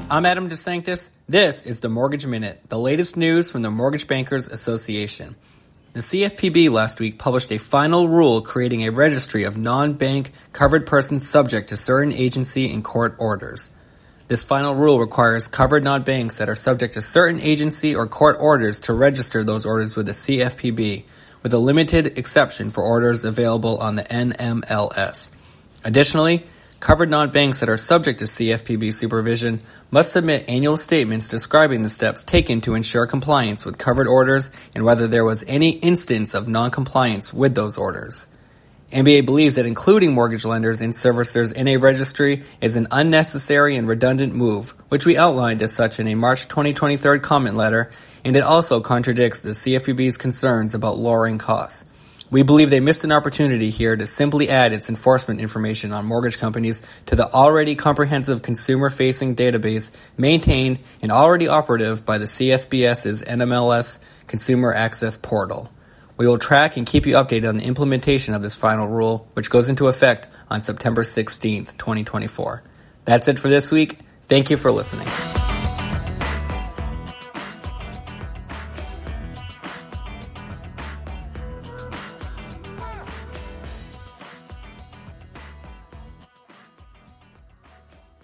I'm Adam DeSanctis. This is the Mortgage Minute, the latest news from the Mortgage Bankers Association. The CFPB last week published a final rule creating a registry of non-bank covered persons subject to certain agency and court orders. This final rule requires covered non-banks that are subject to certain agency or court orders to register those orders with the CFPB, with a limited exception for orders available on the NMLS. Additionally, covered non-banks that are subject to CFPB supervision must submit annual statements describing the steps taken to ensure compliance with covered orders and whether there was any instance of non-compliance with those orders. MBA believes that including mortgage lenders and servicers in a registry is an unnecessary and redundant move, which we outlined as such in a March 2023 comment letter, and it also contradicts the CFPB's concerns about lowering costs. We believe they missed an opportunity here to simply add its enforcement information on mortgage companies to the already comprehensive consumer-facing database maintained and already operative by the CSBS's NMLS Consumer Access Portal. We will track and keep you updated on the implementation of this final rule, which goes into effect on September 16th, 2024. That's it for this week. Thank you for listening.